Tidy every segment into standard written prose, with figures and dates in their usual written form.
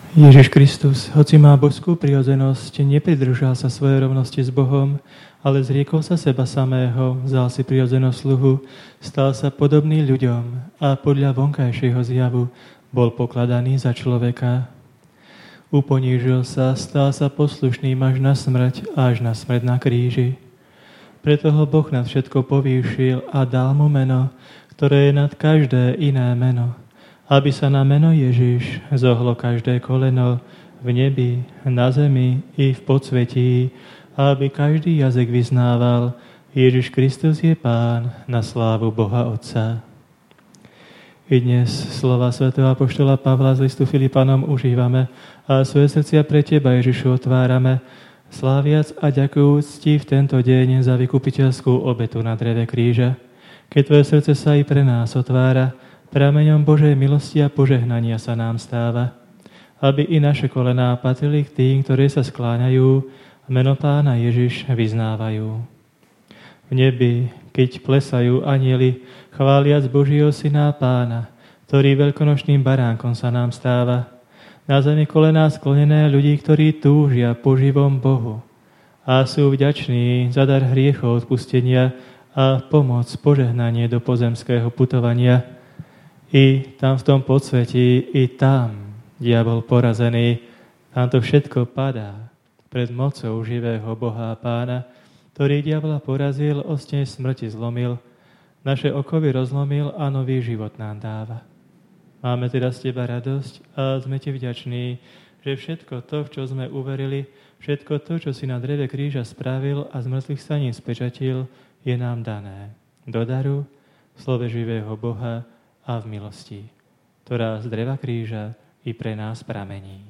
Ježiš Kristus, hoci má božskú prirodzenosť, nepridržal sa svojej rovnosti s Bohom, ale zriekol sa seba samého, vzal si prirodzenosť sluhu, stal sa podobný ľuďom a podľa vonkajšieho zjavu bol pokladaný za človeka. Uponížil sa, stal sa poslušným až na smrť na kríži. Preto ho Boh nad všetko povýšil a dal mu meno, ktoré je nad každé iné meno, aby sa na meno Ježiš zohlo každé koleno v nebi, na zemi i v podsvetí, a aby každý jazyk vyznával, Ježiš Kristus je Pán, na slávu Boha Otca. I dnes slova svätého apoštola Pavla z listu Filipanom užívame a svoje srdcia pre Teba, Ježišu, otvárame, sláviac a ďakujúc Ti v tento deň za vykupiteľskú obetu na dreve kríža. Keď Tvoje srdce sa i pre nás otvára, prameňom Božej milosti a požehnania sa nám stáva, aby i naše kolená patrili k tým, ktorí sa skláňajú a meno Pána Ježiš vyznávajú. V nebi, keď plesajú anjeli, chváliac Božieho Syna Pána, ktorý veľkonočným baránkom sa nám stáva, na zemi kolená sklonené ľudí, ktorí túžia po živom Bohu a sú vďační za dar hriechov odpustenia a pomoc, požehnanie do pozemského putovania. I tam v tom podsvetí, i tam diabol porazený, tam to všetko padá pred mocou živého Boha a Pána, ktorý diabla porazil, ostne smrti zlomil, naše okovy rozlomil a nový život nám dáva. Máme teda z Teba radosť a sme Ti vďační, že všetko to, v čo sme uverili, všetko to, čo si na dreve kríža spravil a z mŕtvych stanín spečatil, je nám dané. Do daru, v slove živého Boha a v milosti, ktorá z dreva kríža i pre nás pramení.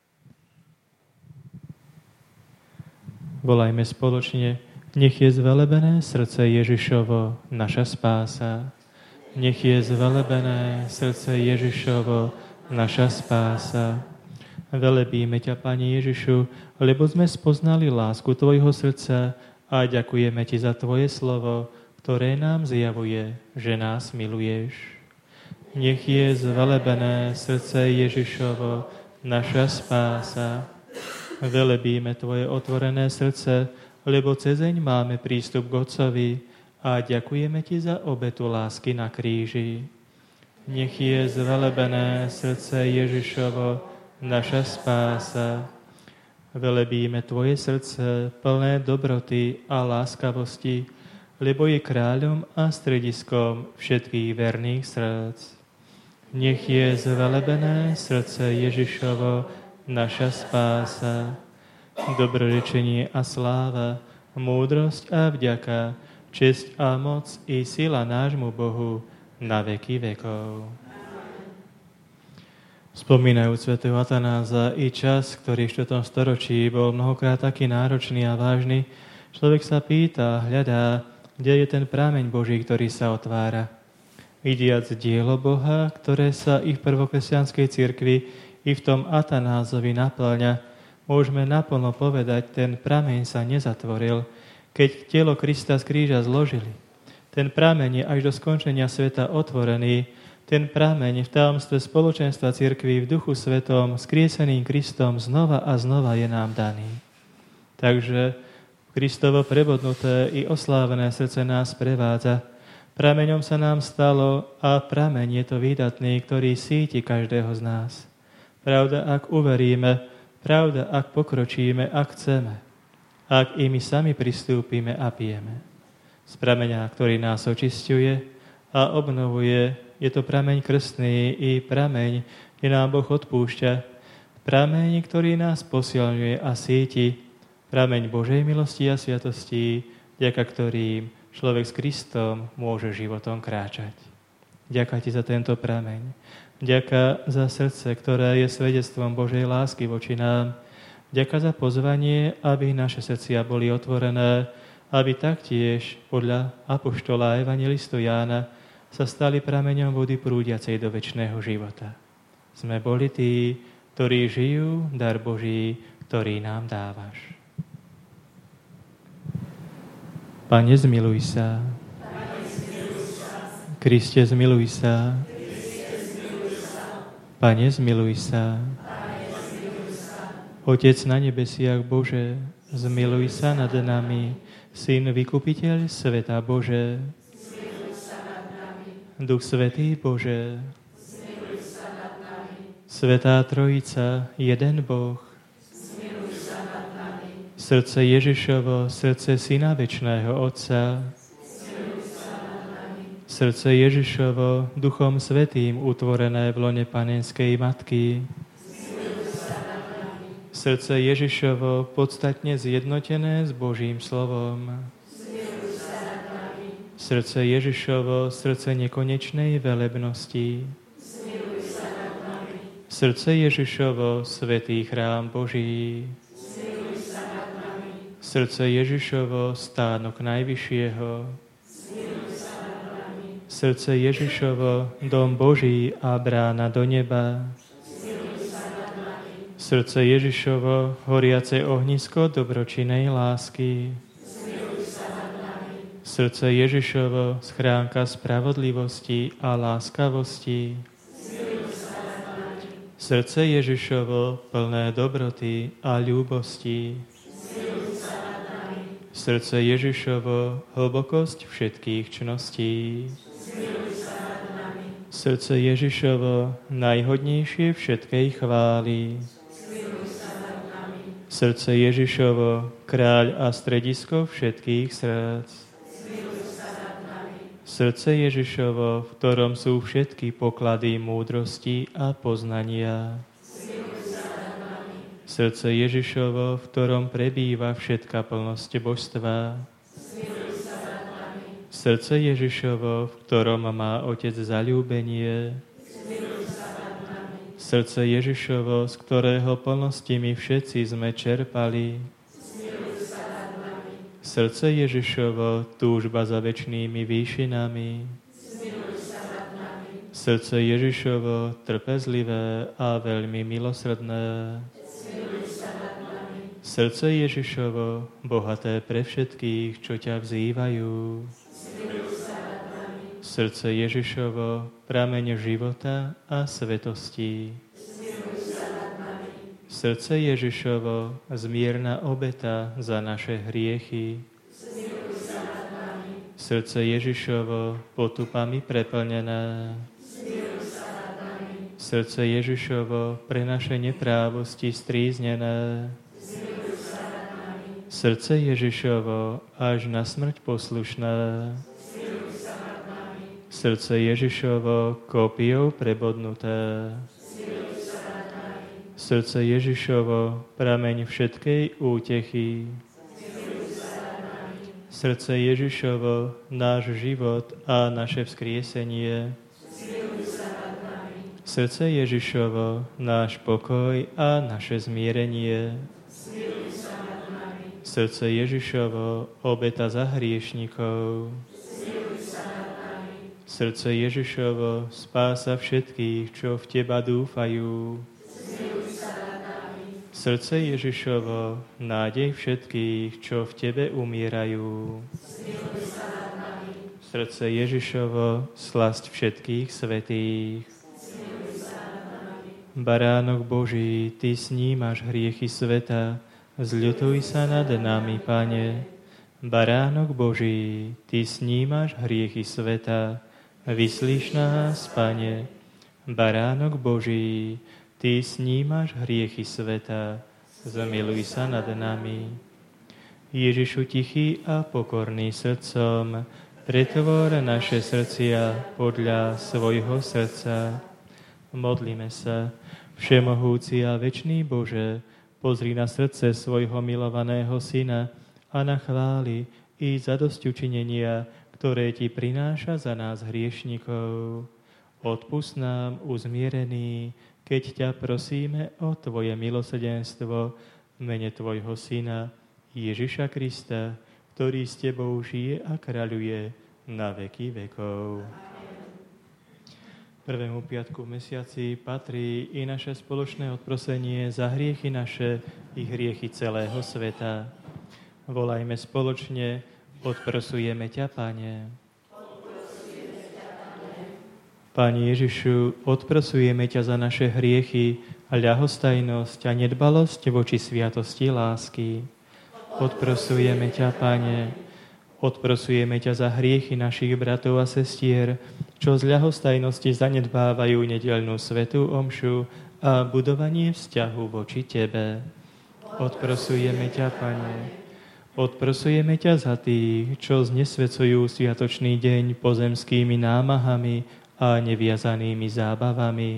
Volajme spoločne: nech je zvelebené srdce Ježišovo, naša spása. Nech je zvelebené srdce Ježišovo, naša spása. Velebíme ťa, Pane Ježišu, lebo sme spoznali lásku Tvojho srdca a ďakujeme Ti za Tvoje slovo, ktoré nám zjavuje, že nás miluješ. Nech je zvelebené srdce Ježišovo, naša spása. Velebíme Tvoje otvorené srdce, lebo cezeň máme prístup k Otcovi a ďakujeme Ti za obetu lásky na kríži. Nech je zvelebené srdce Ježišovo, naša spása. Velebíme Tvoje srdce, plné dobroty a láskavosti, lebo je kráľom a strediskom všetkých verných srdc. Nech je zvelebené srdce Ježišovo, naša spása. Dobrorečenie a sláva, múdrosť a vďaka, česť a moc i sila nášmu Bohu na veky vekov. Spomínajúc svätého Atanáza i čas, ktorý v 4. storočí bol mnohokrát taký náročný a vážny, človek sa pýta, hľadá, kde je ten prameň Boží, ktorý sa otvára. Vidiac dielo Boha, ktoré sa i v prvokresťanskej cirkvi, i v tom Atanázovi naplňa, môžeme naplno povedať, ten prameň sa nezatvoril, keď telo Krista z kríža zložili. Ten prameň je až do skončenia sveta otvorený, ten prameň v tajomstve spoločenstva cirkvi v Duchu Svetom, skrieseným Kristom znova a znova je nám daný. Takže Kristovo prebodnuté i oslávené srdce nás prevádza. Prameňom sa nám stalo a prameň je to výdatný, ktorý síti každého z nás. Pravda, ak uveríme, pravda, ak pokročíme, ak chceme, ak i my sami pristúpime a pijeme. Z prameňa, ktorý nás očisťuje a obnovuje, je to prameň krstný i prameň, kde nám Boh odpúšťa. Prameň, ktorý nás posilňuje a síti. Prameň Božej milosti a sviatosti, vďaka ktorým človek s Kristom môže životom kráčať. Ďakujem Ti za tento prameň. Ďakujem za srdce, ktoré je svedectvom Božej lásky voči nám. Ďakujem za pozvanie, aby naše srdcia boli otvorené, aby taktiež podľa apoštola a evangelistu Jána sa stali prameňom vody prúdiacej do večného života. Sme boli tí, ktorí žijú dar Boží, ktorý nám dávaš. Pane, zmiluj sa. Kriste, zmiluj sa. Pane, zmiluj sa. Otec na nebesiach Bože, zmiluj sa nad nami. Syn Vykupiteľ sveta Bože, zmiluj sa nad nami. Duch Svätý Bože, zmiluj sa nad nami. Svätá Trojica, jeden Boh, zmiluj sa nad nami. Srdce Ježišovo, srdce Syna večného Otca, zmiluj sa nad nami. Srdce Ježišovo, Duchom Svätým utvorené v lone Panenskej Matky, srdce Ježišovo, podstatne zjednotené s Božím slovom. Srdce Ježišovo, srdce nekonečnej velebnosti. Srdce Ježišovo, svätý chrám Boží. Srdce Ježišovo, stánok Najvyššieho. Srdce Ježišovo, dom Boží a brána do neba. Srdce Ježišovo, horiace ohnisko dobročinnej lásky. Srdce Ježišovo, schránka spravodlivosti a láskavosti. Srdce Ježišovo, plné dobroty a ľúbosti. Srdce Ježišovo, hlbokosť všetkých čností. Srdce Ježišovo, najhodnejšie všetkej chvály. Srdce Ježišovo, kráľ a stredisko všetkých srdc. Srdce Ježišovo, v ktorom sú všetky poklady múdrosti a poznania. Srdce Ježišovo, v ktorom prebýva všetká plnosť božstva. Srdce Ježišovo, v ktorom má Otec zaľúbenie. Srdce Ježišovo, z ktorého plnosti my všetci sme čerpali. Srdce Ježišovo, túžba za večnými výšinami. Srdce Ježišovo, trpezlivé a veľmi milosrdné. Srdce Ježišovo, bohaté pre všetkých, čo ťa vzývajú. Srdce Ježišovo, prameň života a svetosti. Srdce Ježišovo, zmierna obeta za naše hriechy. Srdce Ježišovo, potupami preplnené. Srdce Ježišovo, pre naše neprávosti stríznené. Srdce Ježišovo, až na smrť poslušné. Srdce Ježišovo, kópiou prebodnuté. Srdce Ježišovo, prameň všetkej útechy. Srdce Ježišovo, náš život a naše vzkriesenie. Srdce Ježišovo, náš pokoj a naše zmierenie. Srdce Ježišovo, obeta za hriešnikov. Srdce Ježišovo, spása všetkých, čo v Teba dúfajú. Srdce Ježišovo, nádej všetkých, čo v Tebe umierajú. Srdce Ježišovo, slasť všetkých svätých. Baránok Boží, Ty snímaš hriechy sveta, zľutuj sa nad nami, Pane. Baránok Boží, Ty snímaš hriechy sveta, vyslíš nás, Pane. Baránok Boží, Ty snímaš hriechy sveta, zmiluj sa nad nami. Ježišu tichý a pokorný srdcom, pretvor naše srdcia podľa svojho srdca. Modlíme sa, všemohúci a večný Bože, pozri na srdce svojho milovaného Syna a na chvály i zadosťučinenia, ktoré Ti prináša za nás hriešnikov. Odpusť nám, uzmierený, keď ťa prosíme o Tvoje milosrdenstvo v mene Tvojho Syna, Ježiša Krista, ktorý s Tebou žije a kráľuje na veky vekov. Prvému piatku v mesiaci patrí i naše spoločné odprosenie za hriechy naše i hriechy celého sveta. Volajme spoločne, odprosujeme ťa, Pane. Pane Ježišu, odprosujeme ťa za naše hriechy ľahostajnosť a nedbalosť voči sviatosti lásky. Odprosujeme ťa, Pane, odprosujeme ťa za hriechy našich bratov a sestier, čo z ľahostajnosti zanedbávajú nedeľnú svätú omšu a budovanie vzťahu voči Tebe. Odprosujeme ťa, Pane, odprosujeme ťa za tých, čo znesvecujú sviatočný deň pozemskými námahami a neviazanými zábavami.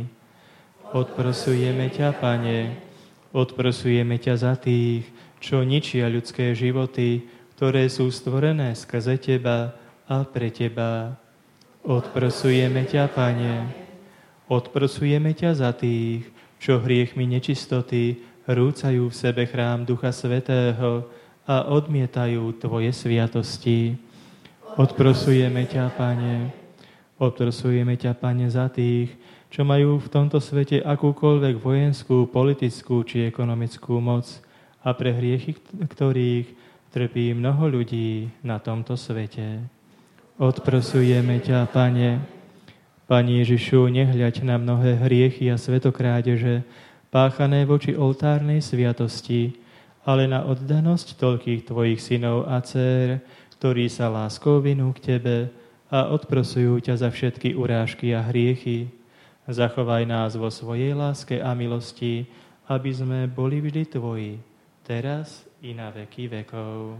Odprosujeme ťa, Pane, odprosujeme ťa za tých, čo ničia ľudské životy, ktoré sú stvorené skrze Teba a pre Teba. Odprosujeme ťa, Pane, odprosujeme ťa za tých, čo hriechmi nečistoty rúcajú v sebe chrám Ducha Svätého a odmietajú Tvoje sviatosti. Odprosujeme ťa, Pane, odprosujeme ťa, Pane, za tých, čo majú v tomto svete akúkoľvek vojenskú, politickú či ekonomickú moc a pre hriechy, ktorých trpí mnoho ľudí na tomto svete. Odprosujeme ťa, Pane, Pane Ježišu, nehľaď na mnohé hriechy a svetokrádeže, páchané voči oltárnej sviatosti, ale na oddanosť toľkých Tvojich synov a dcér, ktorí sa láskou vinú k Tebe a odprosujú ťa za všetky urážky a hriechy. Zachovaj nás vo svojej láske a milosti, aby sme boli vždy Tvoji, teraz i na veky vekov.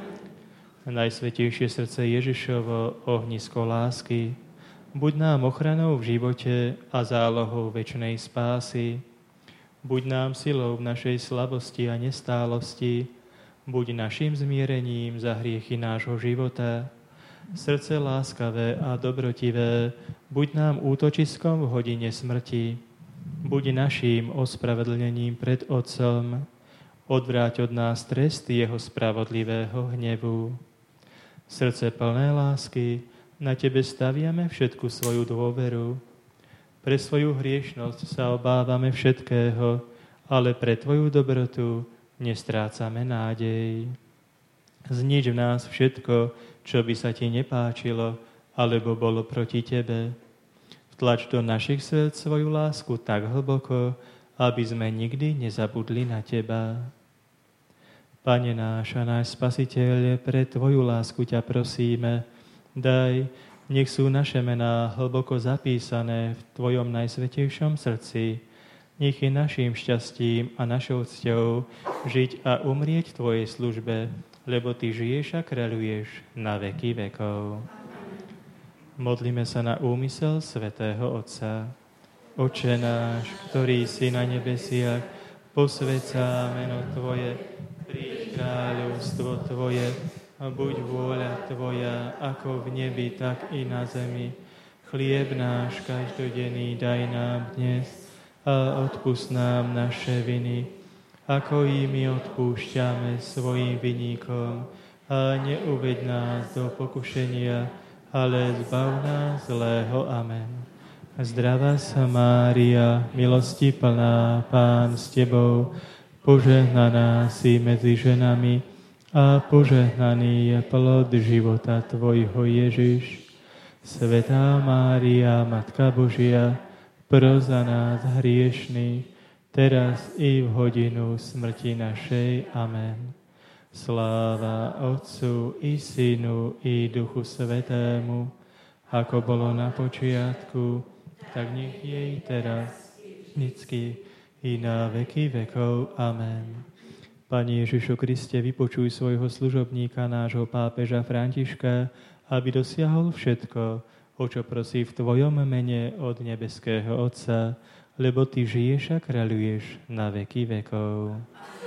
Najsvätejšie srdce Ježišovo, ohnisko lásky, buď nám ochranou v živote a zálohou večnej spásy. Buď nám silou v našej slabosti a nestálosti, buď našim zmierením za hriechy nášho života. Srdce láskavé a dobrotivé, buď nám útočiskom v hodine smrti, buď naším ospravedlnením pred Otcom, odvráť od nás trest jeho spravodlivého hnevu. Srdce plné lásky, na Tebe staviame všetku svoju dôveru. Pre svoju hriešnosť sa obávame všetkého, ale pre Tvoju dobrotu nestrácame nádej. Znič v nás všetko, čo by sa Ti nepáčilo, alebo bolo proti Tebe. Vtlač do našich srdc svoju lásku tak hlboko, aby sme nikdy nezabudli na Teba. Pane náš a náš Spasiteľ, pre Tvoju lásku ťa prosíme, daj, nech sú naše mená hlboko zapísané v Tvojom najsvätejšom srdci. Nech je naším šťastím a našou cťou žiť a umrieť v Tvojej službe, lebo Ty žiješ a kráľuješ na veky vekov. Modlíme sa na úmysel svätého Otca. Otče náš, ktorý si na nebesiach, posväť sa meno Tvoje, príď kráľovstvo Tvoje, a buď vôľa Tvoja, ako v nebi, tak i na zemi. Chlieb náš každodenný daj nám dnes a odpusť nám naše viny, ako i my odpúšťame svojim viníkom. A neuveď nás do pokušenia, ale zbav nás zlého. Amen. Zdravá sa Mária, milosti plná, Pán s Tebou, požehnaná si medzi ženami, a požehnaný je plod života Tvojho Ježiš. Svätá Mária, Matka Božia, pros za nás hriešných, teraz i v hodinu smrti našej. Amen. Sláva Otcu i Synu i Duchu Svätému, ako bolo na počiatku, tak nech je i teraz, vždycky i na veky vekov. Amen. Pane Ježišu Kriste, vypočuj svojho služobníka, nášho pápeža Františka, aby dosiahol všetko, o čo prosí v Tvojom mene od nebeského Otca, lebo Ty žiješ a kráľuješ na veky vekov.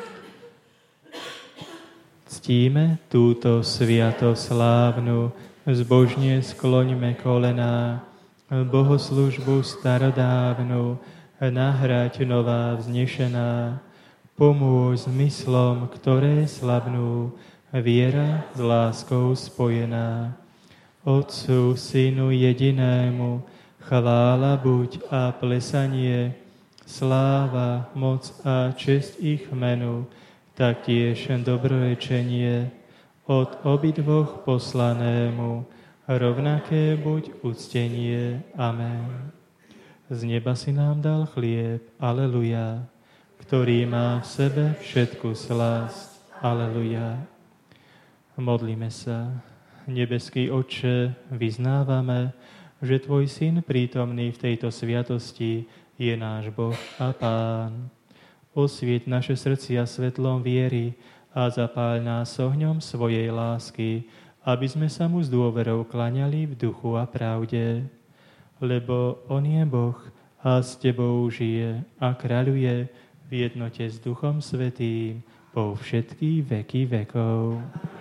Ctíme túto sviatosť slávnu, zbožne skloňme kolená, bohoslužbu starodávnu, nahrať nová vznešená, pomôž zmyslom, ktoré slabnú, viera s láskou spojená. Otcu, Synu jedinému, chvála buď a plesanie, sláva, moc a česť ich menu, taktiež dobrorečenie od obidvoch poslanému, rovnaké buď uctenie. Amen. Z neba si nám dal chlieb, aleluja, ktorý má v sebe všetku slasť, aleluja. Modlíme sa. Nebeský Otče, vyznávame, že Tvoj Syn prítomný v tejto sviatosti je náš Boh a Pán. Osvieť naše srdcia svetlom viery a zapáľ nás ohňom svojej lásky, aby sme sa mu s dôverou klaňali v duchu a pravde. Lebo on je Boh a s Tebou žije a kráľuje v jednote s Duchom Svätým po všetky veky vekov.